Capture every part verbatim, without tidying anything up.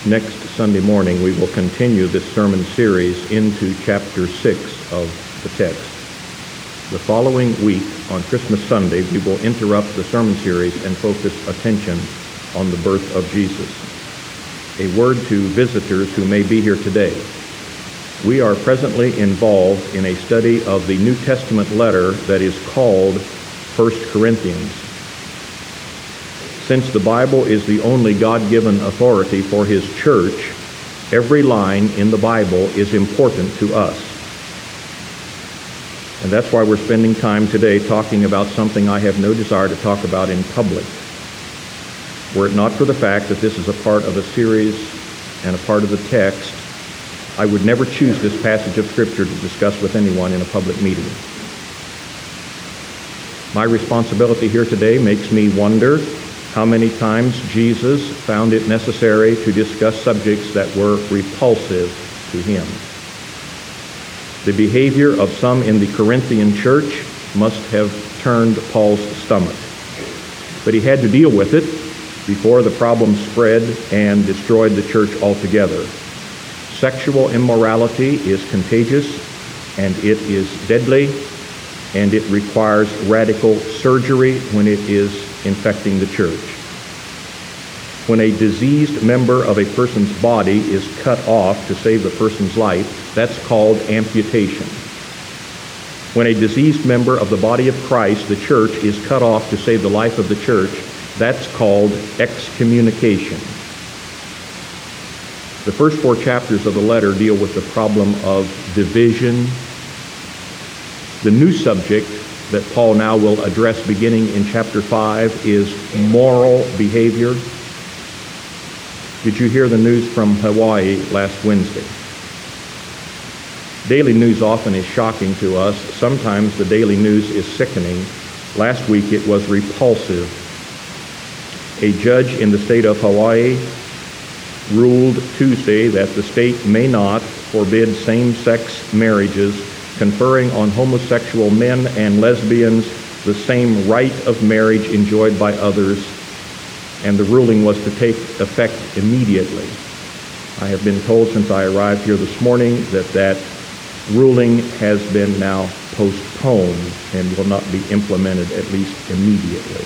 Next Sunday morning, we will continue this sermon series into chapter six of the text. The following week, on Christmas Sunday, we will interrupt the sermon series and focus attention on the birth of Jesus. A word to visitors who may be here today. We are presently involved in a study of the New Testament letter that is called First Corinthians. Since the Bible is the only God-given authority for His church, every line in the Bible is important to us. And that's why we're spending time today talking about something I have no desire to talk about in public. Were it not for the fact that this is a part of a series and a part of the text, I would never choose this passage of Scripture to discuss with anyone in a public meeting. My responsibility here today makes me wonder how many times Jesus found it necessary to discuss subjects that were repulsive to him. The behavior of some in the Corinthian church must have turned Paul's stomach. But he had to deal with it before the problem spread and destroyed the church altogether. Sexual immorality is contagious, and it is deadly, and it requires radical surgery when it is infecting the church. When a diseased member of a person's body is cut off to save the person's life, that's called amputation. When a diseased member of the body of Christ, the church, is cut off to save the life of the church, that's called excommunication. The first four chapters of the letter deal with the problem of division. The new subject that Paul now will address beginning in chapter five is moral behavior. Did you hear the news from Hawaii last Wednesday? Daily news often is shocking to us. Sometimes the daily news is sickening. Last week it was repulsive. A judge in the state of Hawaii ruled Tuesday that the state may not forbid same-sex marriages, conferring on homosexual men and lesbians the same right of marriage enjoyed by others, and the ruling was to take effect immediately. I have been told since I arrived here this morning that that ruling has been now postponed and will not be implemented, at least immediately.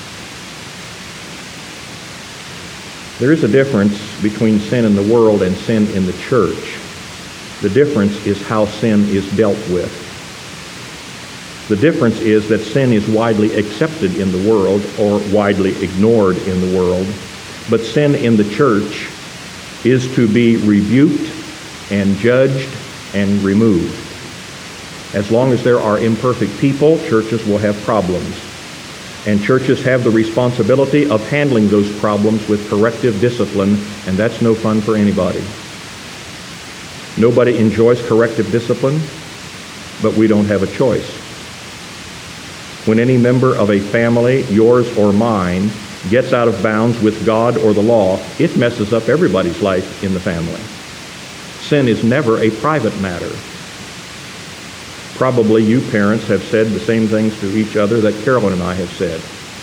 There is a difference between sin in the world and sin in the church. The difference is how sin is dealt with. The difference is that sin is widely accepted in the world or widely ignored in the world, but sin in the church is to be rebuked and judged and removed. As long as there are imperfect people, churches will have problems. And churches have the responsibility of handling those problems with corrective discipline, and that's no fun for anybody. Nobody enjoys corrective discipline, but we don't have a choice. When any member of a family, yours or mine, gets out of bounds with God or the law, it messes up everybody's life in the family. Sin is never a private matter. Probably you parents have said the same things to each other that Carolyn and I have said.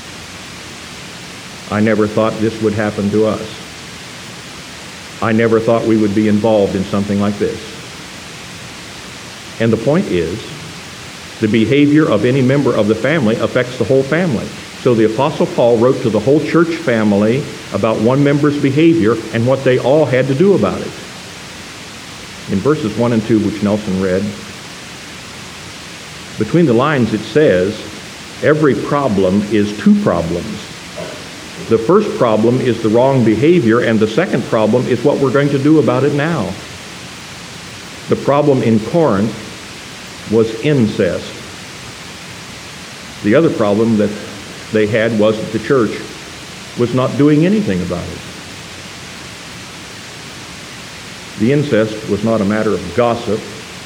I never thought this would happen to us. I never thought we would be involved in something like this. And the point is, the behavior of any member of the family affects the whole family. So the Apostle Paul wrote to the whole church family about one member's behavior and what they all had to do about it. In verses one and two, which Nelson read, between the lines it says, every problem is two problems. The first problem is the wrong behavior, and the second problem is what we're going to do about it now. The problem in Corinth was incest. The other problem that they had was that the church was not doing anything about it. The incest was not a matter of gossip.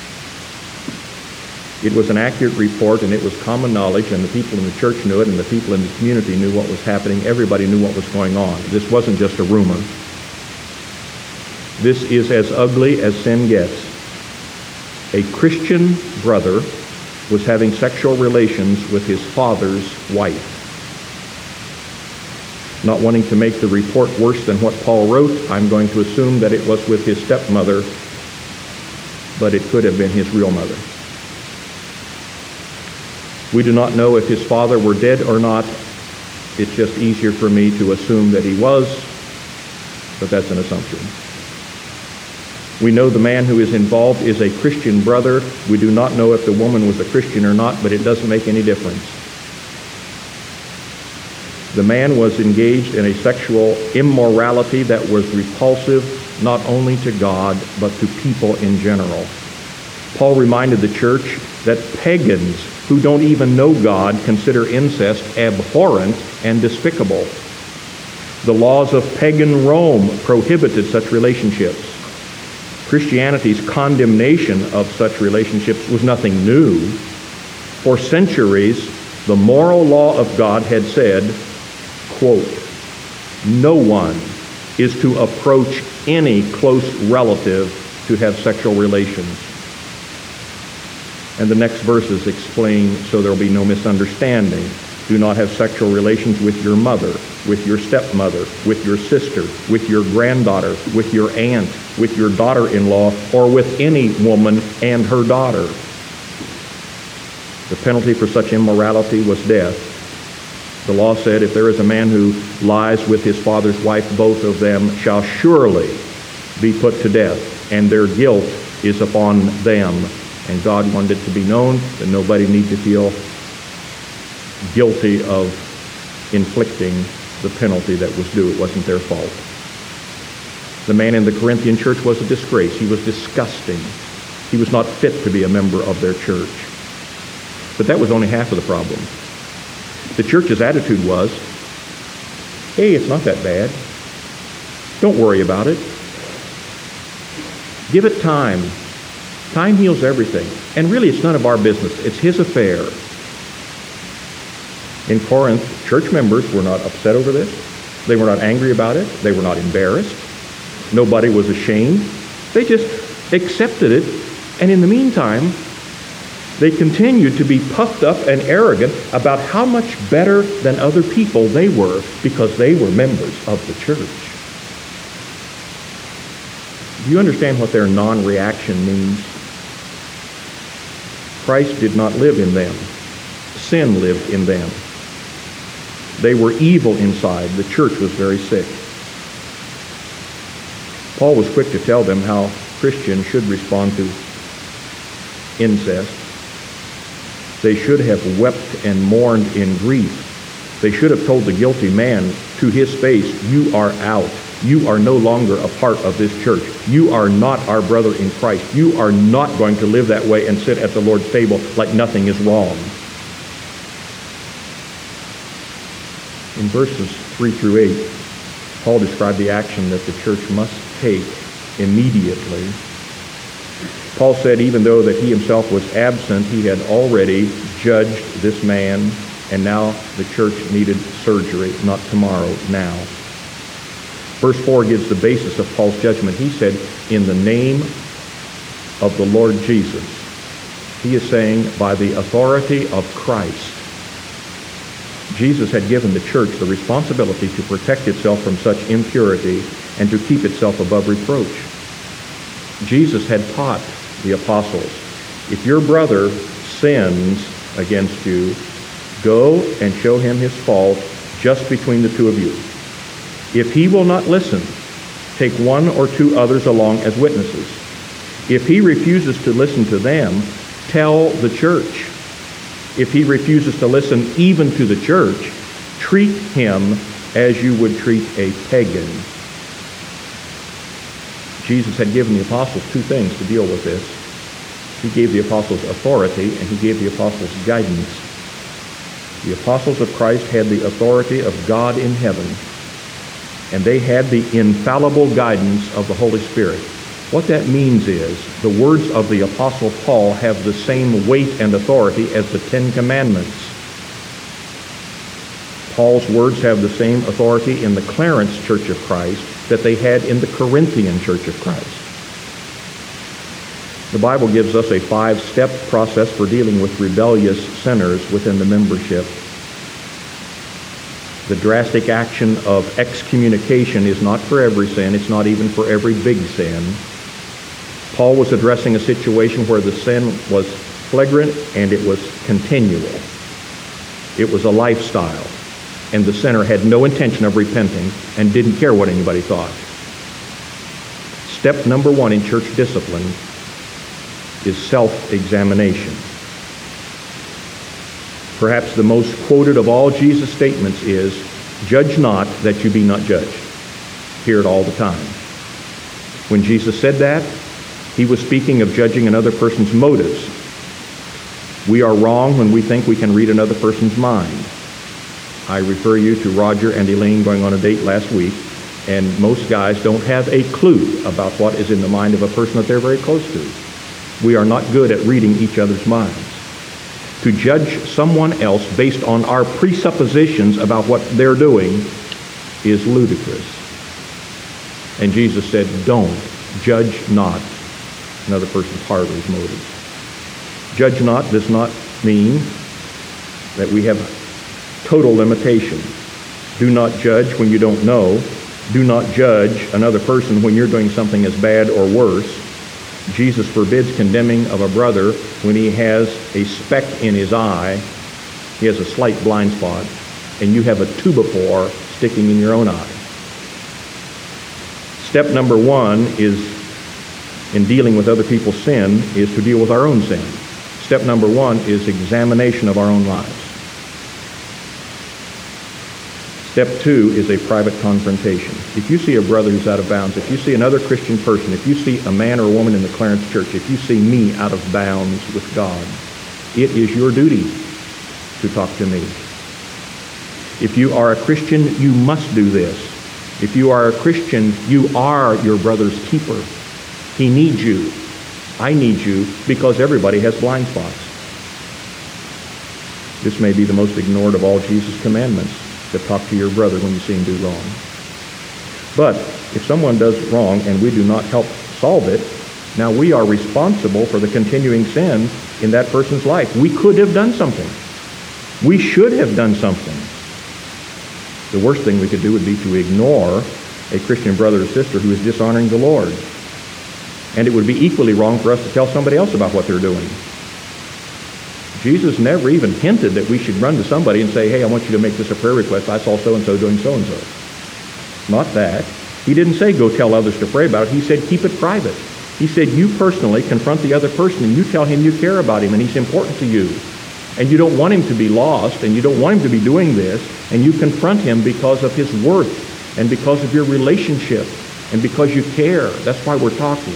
It was an accurate report, and it was common knowledge, and the people in the church knew it, and the people in the community knew what was happening. Everybody knew what was going on. This wasn't just a rumor. This is as ugly as sin gets. A Christian brother was having sexual relations with his father's wife. Not wanting to make the report worse than what Paul wrote, I'm going to assume that it was with his stepmother, but it could have been his real mother. We do not know if his father were dead or not. It's just easier for me to assume that he was, but that's an assumption. We know the man who is involved is a Christian brother. We do not know if the woman was a Christian or not, but it doesn't make any difference. The man was engaged in a sexual immorality that was repulsive not only to God, but to people in general. Paul reminded the church that pagans who don't even know God consider incest abhorrent and despicable. The laws of pagan Rome prohibited such relationships. Christianity's condemnation of such relationships was nothing new. For centuries, the moral law of God had said, quote, "No one is to approach any close relative to have sexual relations." And the next verses explain, so there will be no misunderstanding. Do not have sexual relations with your mother, with your stepmother, with your sister, with your granddaughter, with your aunt, with your daughter-in-law, or with any woman and her daughter. The penalty for such immorality was death. The law said if there is a man who lies with his father's wife, both of them shall surely be put to death, and their guilt is upon them. And God wanted it to be known that nobody need to feel guilty of inflicting the penalty that was due. It wasn't their fault. The man in the Corinthian church was a disgrace. He was disgusting. He was not fit to be a member of their church. But that was only half of the problem. The church's attitude was, hey, it's not that bad. Don't worry about it. Give it time. Time heals everything. And really, it's none of our business. It's his affair. In Corinth, church members were not upset over this. They were not angry about it. They were not embarrassed. Nobody was ashamed. They just accepted it. And in the meantime, they continued to be puffed up and arrogant about how much better than other people they were because they were members of the church. Do you understand what their non-reaction means? Christ did not live in them. Sin lived in them. They were evil inside. The church was very sick. Paul was quick to tell them how Christians should respond to incest. They should have wept and mourned in grief. They should have told the guilty man to his face, you are out. You are no longer a part of this church. You are not our brother in Christ. You are not going to live that way and sit at the Lord's table like nothing is wrong. In verses three through eight, Paul described the action that the church must take immediately. Paul said even though that he himself was absent, he had already judged this man, and now the church needed surgery, not tomorrow, now. Verse four gives the basis of Paul's judgment. He said, in the name of the Lord Jesus. He is saying, by the authority of Christ. Jesus had given the church the responsibility to protect itself from such impurity and to keep itself above reproach. Jesus had taught the apostles, if your brother sins against you, go and show him his fault just between the two of you. If he will not listen, take one or two others along as witnesses. If he refuses to listen to them, tell the church. If he refuses to listen even to the church, treat him as you would treat a pagan. Jesus had given the apostles two things to deal with this. He gave the apostles authority, and he gave the apostles guidance. The apostles of Christ had the authority of God in heaven, and they had the infallible guidance of the Holy Spirit. What that means is the words of the Apostle Paul have the same weight and authority as the Ten Commandments. Paul's words have the same authority in the Clarence Church of Christ that they had in the Corinthian Church of Christ. The Bible gives us a five-step process for dealing with rebellious sinners within the membership. The drastic action of excommunication is not for every sin. It's not even for every big sin. Paul was addressing a situation where the sin was flagrant and it was continual. It was a lifestyle, and the sinner had no intention of repenting and didn't care what anybody thought. Step number one in church discipline is self-examination. Perhaps the most quoted of all Jesus' statements is, "Judge not that you be not judged." Hear it all the time. When Jesus said that, he was speaking of judging another person's motives. We are wrong when we think we can read another person's mind. I refer you to Roger and Elaine going on a date last week, and most guys don't have a clue about what is in the mind of a person that they're very close to. We are not good at reading each other's minds. To judge someone else based on our presuppositions about what they're doing is ludicrous. And Jesus said, don't judge not another person's heart or his motives. Judge not does not mean that we have total limitation. Do not judge when you don't know. Do not judge another person when you're doing something as bad or worse. Jesus forbids condemning of a brother when he has a speck in his eye, he has a slight blind spot, and you have a two-by-four sticking in your own eye. Step number one is, in dealing with other people's sin, is to deal with our own sin. Step number one is examination of our own lives. Step two is a private confrontation. If you see a brother who's out of bounds, if you see another Christian person, if you see a man or a woman in the Clarence Church, if you see me out of bounds with God, it is your duty to talk to me. If you are a Christian, you must do this. If you are a Christian, you are your brother's keeper. He needs you. I need you, because everybody has blind spots. This may be the most ignored of all Jesus' commandments, to talk to your brother when you see him do wrong. But if someone does wrong and we do not help solve it, now we are responsible for the continuing sin in that person's life. We could have done something. We should have done something. The worst thing we could do would be to ignore a Christian brother or sister who is dishonoring the Lord. And it would be equally wrong for us to tell somebody else about what they're doing. Jesus never even hinted that we should run to somebody and say, hey, I want you to make this a prayer request. I saw so-and-so doing so-and-so. Not that. He didn't say go tell others to pray about it. He said keep it private. He said you personally confront the other person and you tell him you care about him and he's important to you. And you don't want him to be lost and you don't want him to be doing this, and you confront him because of his worth and because of your relationship and because you care. That's why we're talking.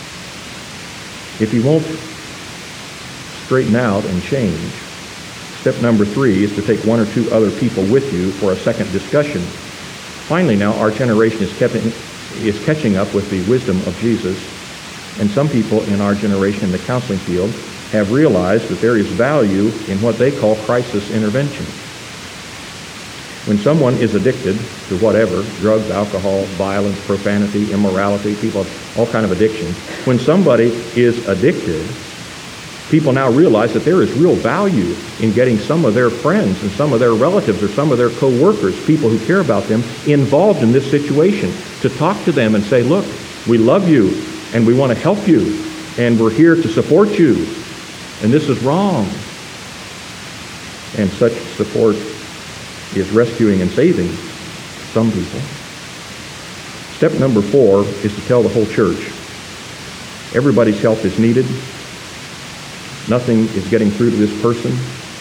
If he won't straighten out and change, step number three is to take one or two other people with you for a second discussion. Finally now, our generation is, kept in, is catching up with the wisdom of Jesus, and some people in our generation in the counseling field have realized that there is value in what they call crisis intervention. When someone is addicted to whatever, drugs, alcohol, violence, profanity, immorality, people have all kinds of addictions. When somebody is addicted, people now realize that there is real value in getting some of their friends and some of their relatives or some of their co-workers, people who care about them, involved in this situation, to talk to them and say, look, we love you and we want to help you and we're here to support you, and this is wrong. And such support is rescuing and saving some people. Step number four is to tell the whole church. Everybody's help is needed. Nothing is getting through to this person.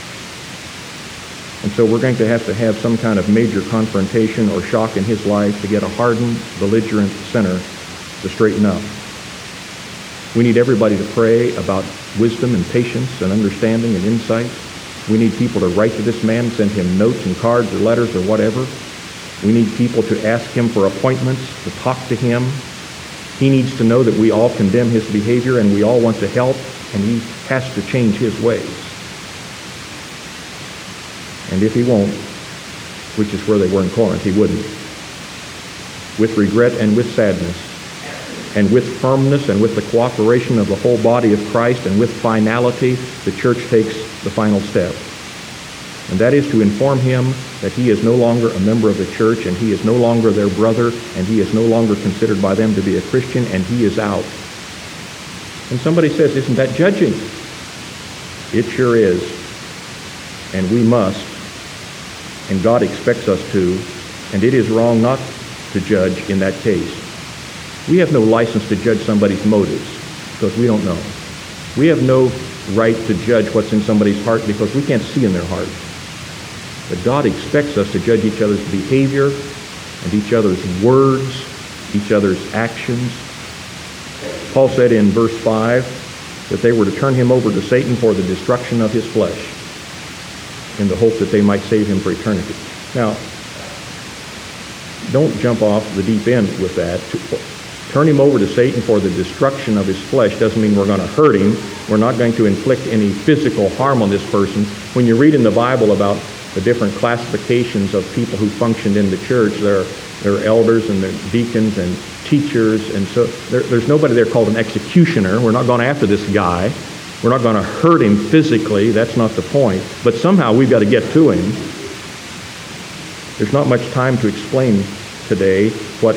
And so we're going to have to have some kind of major confrontation or shock in his life to get a hardened, belligerent sinner to straighten up. We need everybody to pray about wisdom and patience and understanding and insight. We need people to write to this man, send him notes and cards or letters or whatever. We need people to ask him for appointments, to talk to him. He needs to know that we all condemn his behavior and we all want to help, and he has to change his ways. And if he won't, which is where they were in Corinth, he wouldn't. With regret and with sadness, and with firmness and with the cooperation of the whole body of Christ and with finality, the church takes the final step. And that is to inform him that he is no longer a member of the church, and he is no longer their brother, and he is no longer considered by them to be a Christian, and he is out. And somebody says, isn't that judging? It sure is. And we must. And God expects us to. And it is wrong not to judge in that case. We have no license to judge somebody's motives because we don't know. We have no right to judge what's in somebody's heart because we can't see in their heart. But God expects us to judge each other's behavior and each other's words, each other's actions. Paul said in verse five that they were to turn him over to Satan for the destruction of his flesh in the hope that they might save him for eternity. Now, don't jump off the deep end with that. Turn him over to Satan for the destruction of his flesh doesn't mean we're going to hurt him. We're not going to inflict any physical harm on this person. When you read in the Bible about the different classifications of people who functioned in the church, there are, there are elders and there are deacons and teachers, and so there, there's nobody there called an executioner. We're not going after this guy. We're not going to hurt him physically. That's not the point. But somehow we've got to get to him. There's not much time to explain today what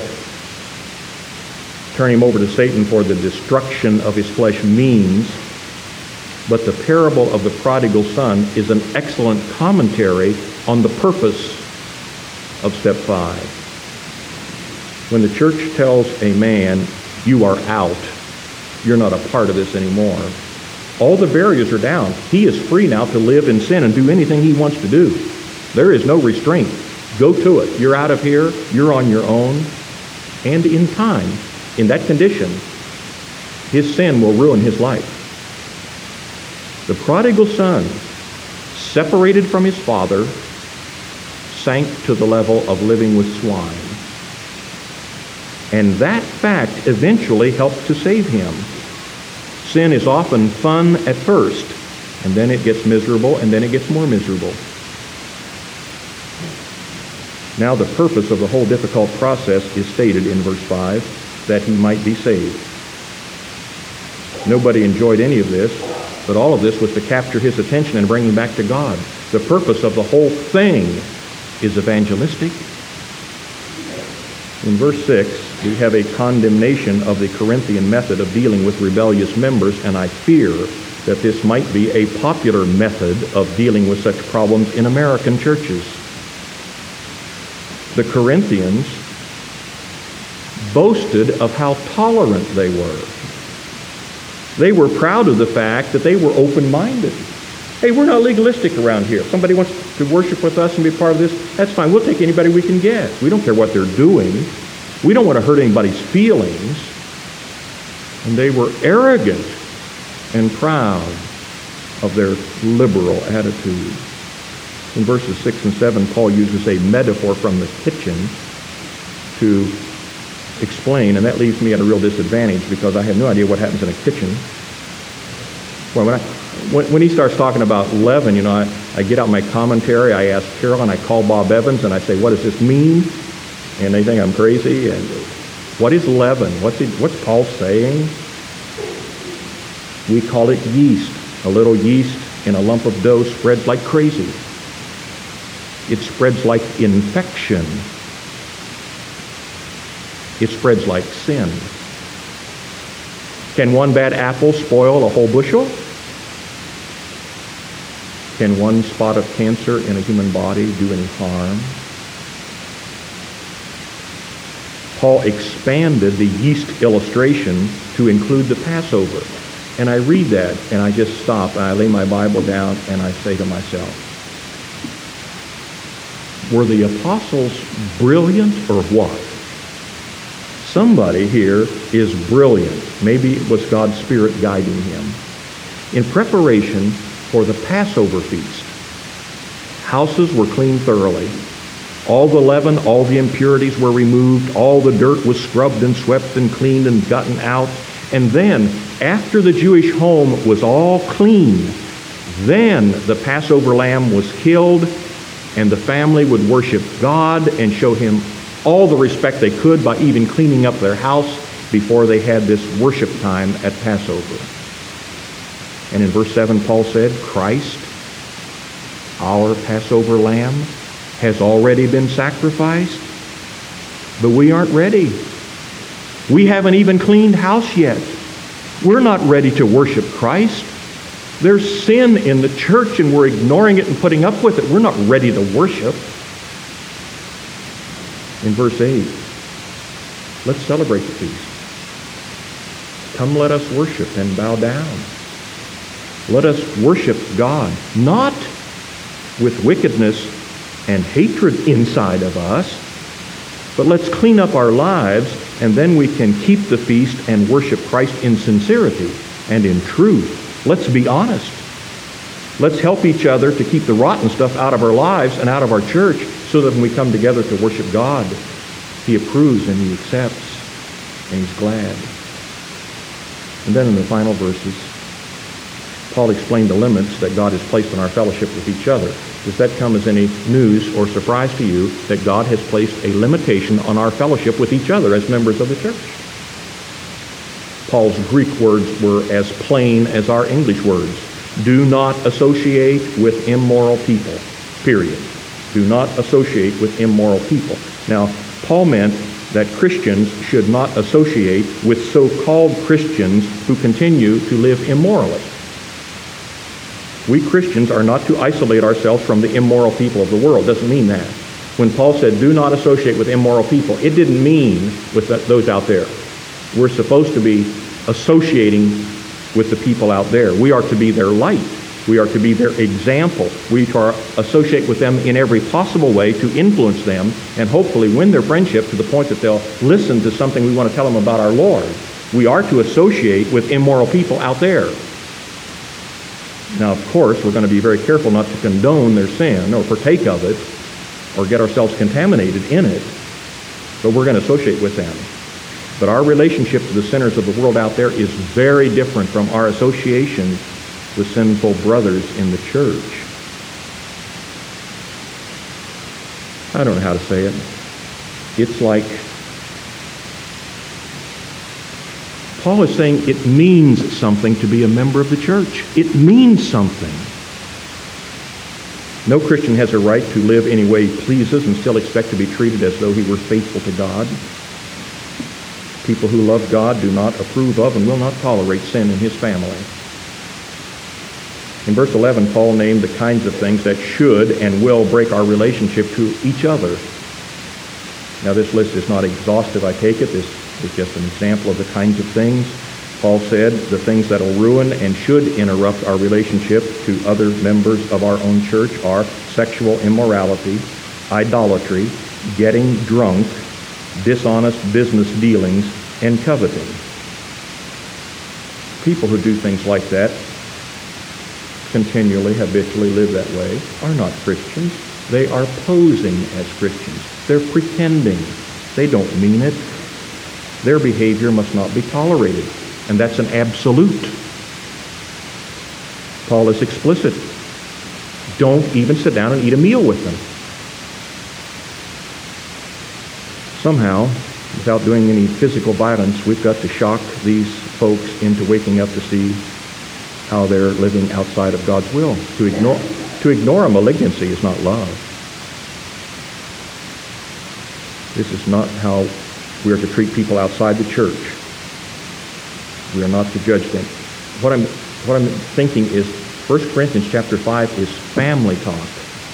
turn him over to Satan for the destruction of his flesh means. But the parable of the prodigal son is an excellent commentary on the purpose of step five. When the church tells a man, you are out, you're not a part of this anymore, all the barriers are down. He is free now to live in sin and do anything he wants to do. There is no restraint. Go to it. You're out of here. You're on your own. And in time, in that condition, his sin will ruin his life. The prodigal son, separated from his father, sank to the level of living with swine. And that fact eventually helped to save him. Sin is often fun at first, and then it gets miserable, and then it gets more miserable. Now the purpose of the whole difficult process is stated in verse five, that he might be saved. Nobody enjoyed any of this, but all of this was to capture his attention and bring him back to God. The purpose of the whole thing is evangelistic. In verse six, we have a condemnation of the Corinthian method of dealing with rebellious members, and I fear that this might be a popular method of dealing with such problems in American churches. The Corinthians boasted of how tolerant they were. They were proud of the fact that they were open-minded. Hey, we're not legalistic around here. If somebody wants to worship with us and be part of this, that's fine. We'll take anybody we can get. We don't care what they're doing. We don't want to hurt anybody's feelings. And they were arrogant and proud of their liberal attitude. In verses six and seven, Paul uses a metaphor from the kitchen to explain, and that leaves me at a real disadvantage because I have no idea what happens in a kitchen. Well, when, I, when, when he starts talking about leaven, you know, I, I get out my commentary, I ask Carol, and I call Bob Evans, and I say, what does this mean? And they think I'm crazy. And what is leaven? What's, he, what's Paul saying? We call it yeast. A little yeast in a lump of dough spreads like crazy. It spreads like infection. It spreads like sin. Can one bad apple spoil a whole bushel? Can one spot of cancer in a human body do any harm? Paul expanded the yeast illustration to include the Passover. And I read that, and I just stop, and I lay my Bible down, and I say to myself, were the apostles brilliant or what? Somebody here is brilliant. Maybe it was God's Spirit guiding him. In preparation for the Passover feast, houses were cleaned thoroughly. All the leaven, all the impurities were removed. All the dirt was scrubbed and swept and cleaned and gotten out. And then, after the Jewish home was all clean, then the Passover lamb was killed, and the family would worship God and show him all the respect they could by even cleaning up their house before they had this worship time at Passover. And in verse seven, Paul said, Christ, Our Passover lamb has already been sacrificed, but we aren't ready. We haven't even cleaned house yet. We're not ready to worship Christ. There's sin in the church and we're ignoring it and putting up with it. We're not ready to worship. In verse eight, let's celebrate the feast. Come, let us worship and bow down. Let us worship God, not with wickedness and hatred inside of us, but let's clean up our lives, and then we can keep the feast and worship Christ in sincerity and in truth. Let's be honest. Let's help each other to keep the rotten stuff out of our lives and out of our church, so that when we come together to worship God, He approves and He accepts and He's glad. And then in the final verses, Paul explained the limits that God has placed on our fellowship with each other. Does that come as any news or surprise to you that God has placed a limitation on our fellowship with each other as members of the church? Paul's Greek words were as plain as our English words. Do not associate with immoral people, period. Do not associate with immoral people. Now, Paul meant that Christians should not associate with so-called Christians who continue to live immorally. We Christians are not to isolate ourselves from the immoral people of the world. Doesn't mean that. When Paul said, do not associate with immoral people, it didn't mean with those out there. We're supposed to be associating with the people out there. We are to be their light. We are to be their example. We are to associate with them in every possible way to influence them and hopefully win their friendship to the point that they'll listen to something we want to tell them about our Lord. We are to associate with immoral people out there. Now, of course, we're going to be very careful not to condone their sin or partake of it or get ourselves contaminated in it, but we're going to associate with them. But our relationship to the sinners of the world out there is very different from our association with sinful brothers in the church. I don't know how to say it. It's like Paul is saying it means something to be a member of the church. It means something. No Christian has a right to live any way he pleases and still expect to be treated as though he were faithful to God. People who love God do not approve of and will not tolerate sin in his family. In verse eleven, Paul named the kinds of things that should and will break our relationship to each other. Now, this list is not exhaustive, I take it. This is just an example of the kinds of things. Paul said the things that will ruin and should interrupt our relationship to other members of our own church are sexual immorality, idolatry, getting drunk, dishonest business dealings, and coveting. People who do things like that, continually, habitually live that way, are not Christians. They are posing as Christians. They're pretending. They don't mean it. Their behavior must not be tolerated, and that's an absolute. Paul is explicit. Don't even sit down and eat a meal with them. Somehow, without doing any physical violence, we've got to shock these folks into waking up to see how they're living outside of God's will. To ignore, to ignore a malignancy is not love. This is not how we are to treat people outside the church. We are not to judge them. What I'm, what I'm thinking is First Corinthians chapter five is family talk.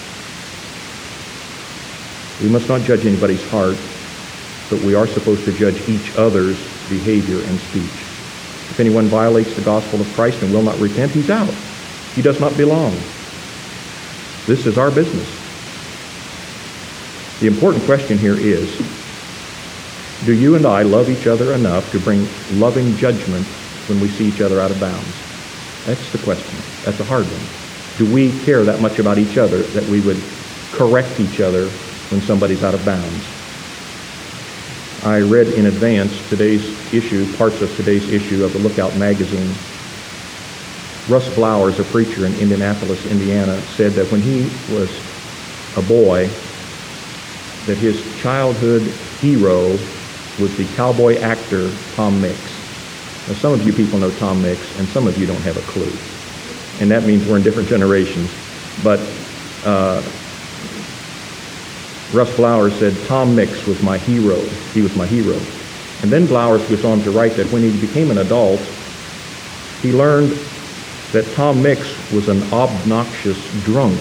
We must not judge anybody's heart, but we are supposed to judge each other's behavior and speech. If anyone violates the gospel of Christ and will not repent, he's out. He does not belong. This is our business. The important question here is, do you and I love each other enough to bring loving judgment when we see each other out of bounds? That's the question. That's a hard one. Do we care that much about each other that we would correct each other when somebody's out of bounds? I read in advance today's issue, parts of today's issue of the Lookout magazine. Russ Flowers, a preacher in Indianapolis, Indiana, said that when he was a boy, that his childhood hero was the cowboy actor Tom Mix. Now, some of you people know Tom Mix, and some of you don't have a clue. And that means we're in different generations. But Uh, Russ Blowers said, Tom Mix was my hero. He was my hero. And then Blowers goes on to write that when he became an adult, he learned that Tom Mix was an obnoxious drunk.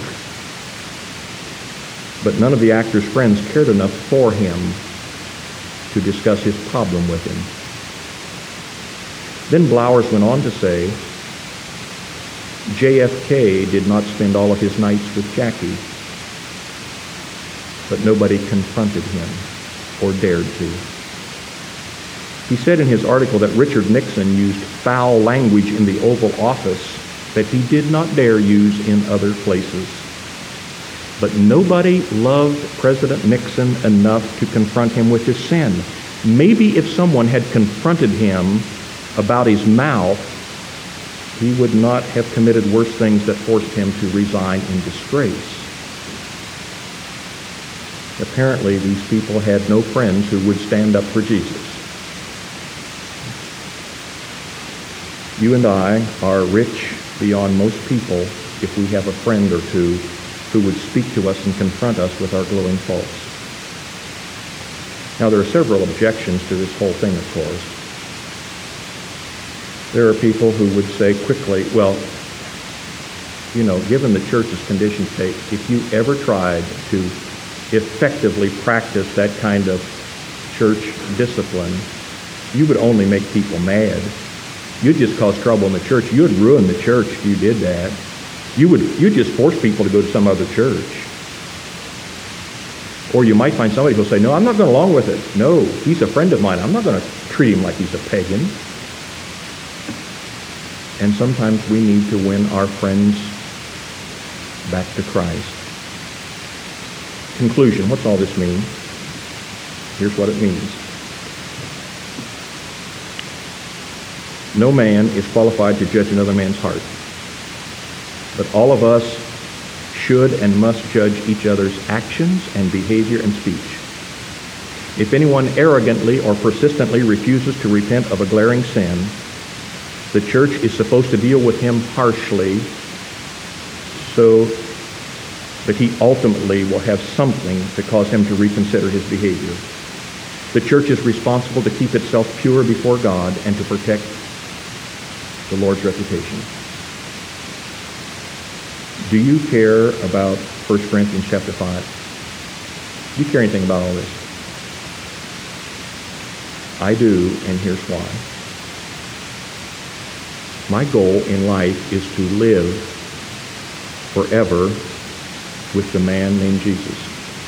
But none of the actor's friends cared enough for him to discuss his problem with him. Then Blowers went on to say, J F K did not spend all of his nights with Jackie, but nobody confronted him or dared to. He said in his article that Richard Nixon used foul language in the Oval Office that he did not dare use in other places. But nobody loved President Nixon enough to confront him with his sin. Maybe if someone had confronted him about his mouth, he would not have committed worse things that forced him to resign in disgrace. Apparently, these people had no friends who would stand up for Jesus. You and I are rich beyond most people if we have a friend or two who would speak to us and confront us with our glowing faults. Now, there are several objections to this whole thing, of course. There are people who would say quickly, well, you know, given the church's condition state, if you ever tried to effectively practice that kind of church discipline, you would only make people mad. You'd just cause trouble in the church. You'd ruin the church if you did that. You would you'd just force people to go to some other church. Or you might find somebody who'll say, no, I'm not going along with it. No, he's a friend of mine. I'm not going to treat him like he's a pagan. And sometimes we need to win our friends back to Christ. Conclusion, what's all this mean? Here's what it means. No man is qualified to judge another man's heart. But all of us should and must judge each other's actions and behavior and speech. If anyone arrogantly or persistently refuses to repent of a glaring sin, the church is supposed to deal with him harshly so that he ultimately will have something to cause him to reconsider his behavior. The church is responsible to keep itself pure before God and to protect the Lord's reputation. Do you care about First Corinthians chapter five? Do you care anything about all this? I do, and here's why. My goal in life is to live forever with the man named Jesus.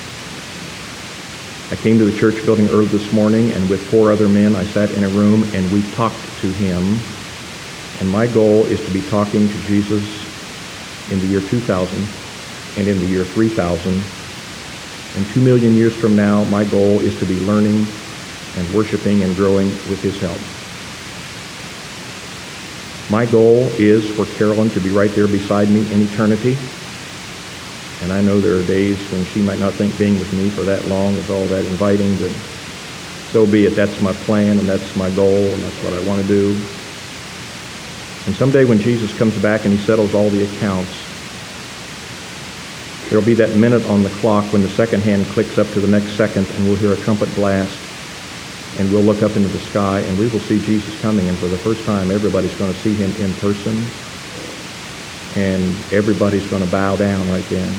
I came to the church building early this morning, and with four other men, I sat in a room and we talked to him. And my goal is to be talking to Jesus in the year two thousand and in the year three thousand. And two million years from now, my goal is to be learning and worshiping and growing with his help. My goal is for Carolyn to be right there beside me in eternity. And I know there are days when she might not think being with me for that long is all that inviting, but so be it. That's my plan, and that's my goal, and that's what I want to do. And someday when Jesus comes back and he settles all the accounts, there'll be that minute on the clock when the second hand clicks up to the next second, and we'll hear a trumpet blast, and we'll look up into the sky, and we will see Jesus coming, and for the first time, everybody's going to see him in person, and everybody's going to bow down right then.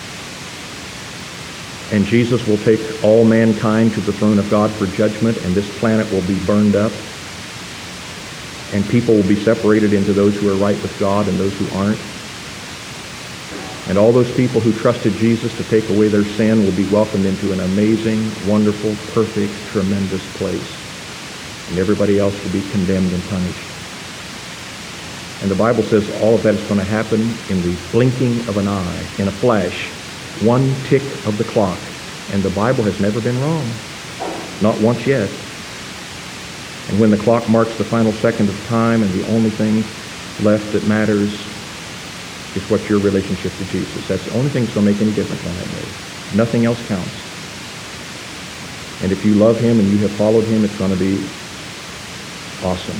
And Jesus will take all mankind to the throne of God for judgment, and this planet will be burned up, and people will be separated into those who are right with God and those who aren't. And all those people who trusted Jesus to take away their sin will be welcomed into an amazing, wonderful, perfect, tremendous place. And everybody else will be condemned and punished. And the Bible says all of that is going to happen in the blinking of an eye, in a flash, one tick of the clock. And the Bible has never been wrong. Not once yet. And when the clock marks the final second of time and the only thing left that matters is what's your relationship to Jesus. That's the only thing that's going to make any difference on that day. Nothing else counts. And if you love him and you have followed him, it's going to be awesome.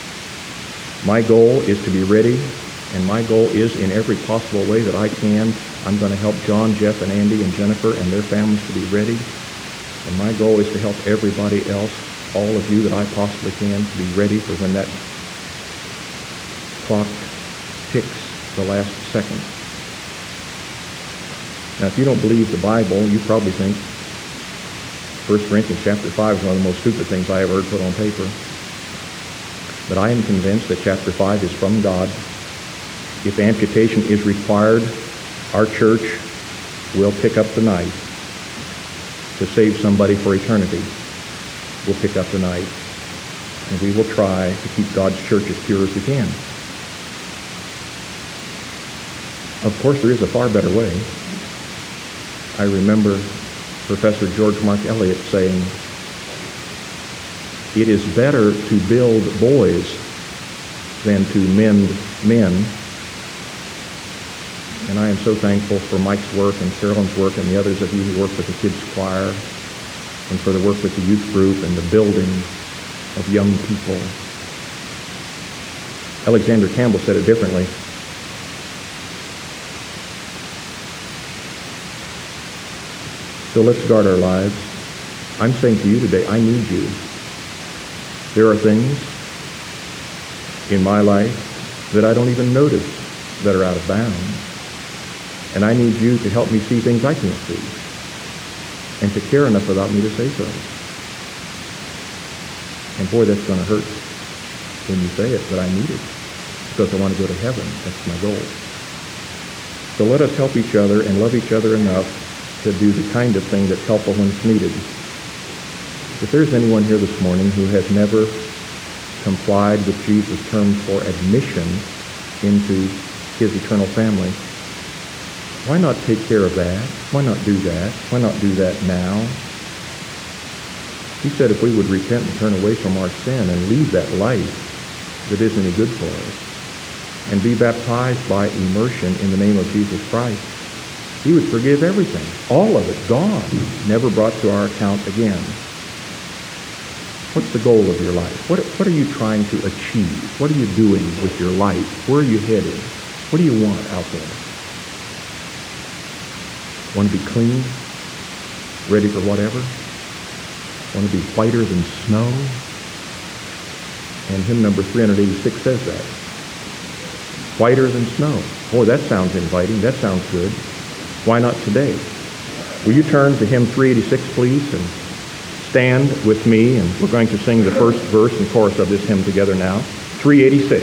My goal is to be ready, and my goal is in every possible way that I can I'm going to help John, Jeff, and Andy, and Jennifer, and their families to be ready. And my goal is to help everybody else, all of you that I possibly can, to be ready for when that clock ticks the last second. Now, if you don't believe the Bible, you probably think First Corinthians chapter five is one of the most stupid things I ever heard put on paper. But I am convinced that chapter five is from God. If amputation is required, our church will pick up the knife to save somebody for eternity. We'll pick up the knife, and we will try to keep God's church as pure as we can. Of course, there is a far better way. I remember Professor George Mark Elliott saying, it is better to build boys than to mend men. And I am so thankful for Mike's work and Carolyn's work and the others of you who work with the kids' choir and for the work with the youth group and the building of young people. Alexander Campbell said it differently. So let's guard our lives. I'm saying to you today, I need you. There are things in my life that I don't even notice that are out of bounds. And I need you to help me see things I can't see and to care enough about me to say so. And boy, that's going to hurt when you say it, but I need it because I want to go to heaven. That's my goal. So let us help each other and love each other enough to do the kind of thing that's helpful when it's needed. If there's anyone here this morning who has never complied with Jesus' terms for admission into his eternal family, why not take care of that? Why not do that? Why not do that now? He said if we would repent and turn away from our sin and leave that life that isn't any good for us and be baptized by immersion in the name of Jesus Christ, he would forgive everything. All of it, gone, never brought to our account again. What's the goal of your life? What, what are you trying to achieve? What are you doing with your life? Where are you headed? What do you want out there? Want to be clean? Ready for whatever? Want to be whiter than snow? And hymn number three eighty-six says that. Whiter than snow. Boy, that sounds inviting. That sounds good. Why not today? Will you turn to hymn three eighty-six, please, and stand with me, and we're going to sing the first verse and chorus of this hymn together now. three eighty-six.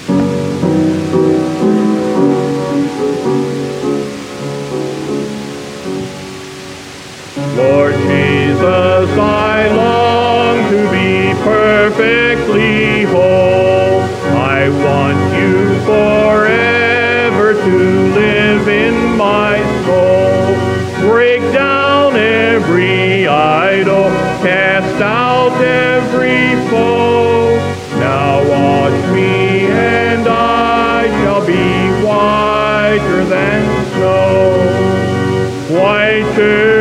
Lord Jesus, I long to be perfectly whole. I want you forever to live in my soul. Break down every idol, cast out every foe. Now wash me and I shall be whiter than snow. Whiter